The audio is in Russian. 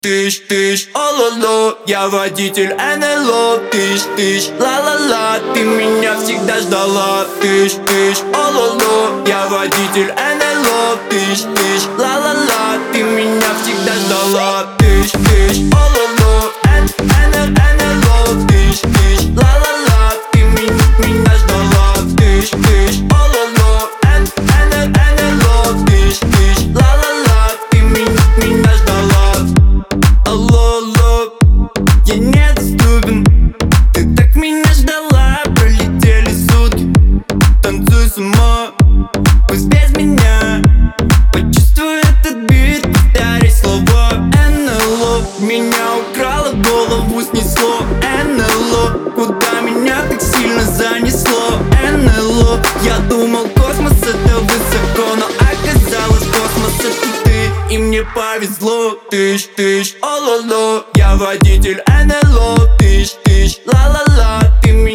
Тыщ, о-ло-ло, я водитель НЛО. Тыщ, ла-ла-ла, ты меня всегда ждала. Тыщ, о-ло-ло, я водитель НЛО. Тыщ, ла-ла-ла, ты меня всегда ждала. Тыщ, о-ло-ло, НЛО. Тыщ, ла-ла-ла, ты меня ждала. Тыщ, о-ло-ло, НЛО. Тыщ, ла-ла-ла, ты меня ждала. Алло, я недоступен. Ты так меня ждала, пролетели сутки. Танцуй сама, пусть без меня. Почувствуй этот бит, повторяй слова. НЛО меня украло, голову снесло. НЛО, куда меня так сильно занесло? НЛО, я думал, космос это высоко, но оказалось, космос это ты, и мне повезло. Тыщ, о-ло-ло, я водитель НЛО. Тыщ, ла-ла-ла, ты меня